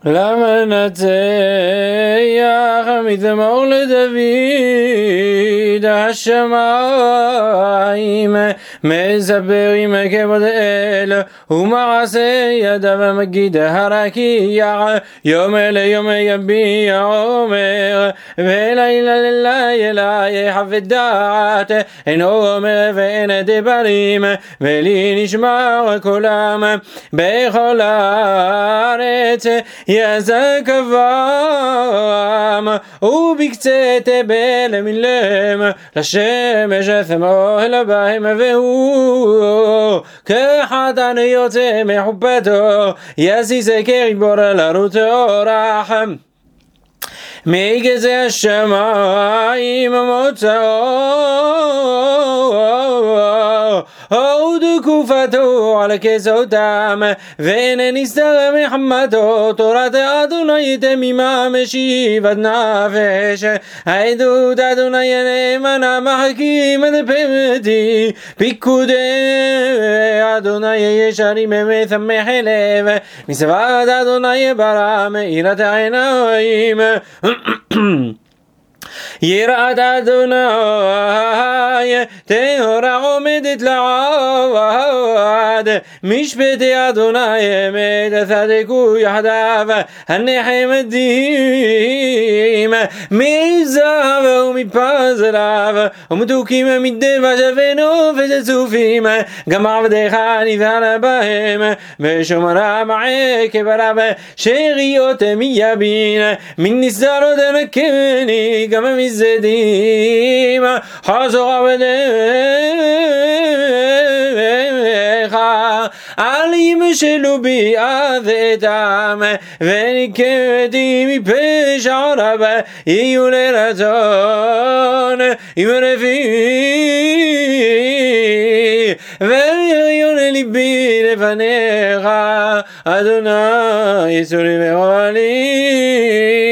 למנצח מזמור לדוד השמיים מספרים כבוד אל ומעשה ידיו מגיד הרקיע יום אל יום יביע אומר ולילה ללילה יחווה דעת אין אומר ואין דברים ולי נשמע קולם בכל הארץ יזקבם ובקצה תבל מלם לשמש שמאל בהם והוא כחתן יוצא מחופתו יזיז כריבור לרוץ אורח מגזי השמיים מוצאו עוד תקופתו על כסותם ואין נסתר מחמתו תורת אדוני תמימה משיבת נפש העדות אדוני נאמנה מחכים דפמתי פיקודי אדוני ישרים משמח לב מצוות אדוני ברא מאירת העיניים יראת אדוני טהורה עומדת לעד משפטי אדוני אמת צדקו יחדיו הנחמדים מזהב ומפז רב ומתוקים מדבש ונופש צופים גם עבדך נזהר בהם ושומרם עקב רב שאריות מיבין מן נסתרות נקני גם מזדים חזור עבדיך אל ימשלו בי עבדם ונקמתי מפשע רב יהיו לרצון עם רפי ויריון ליבי לפניך אדוני יסורי ואוהלי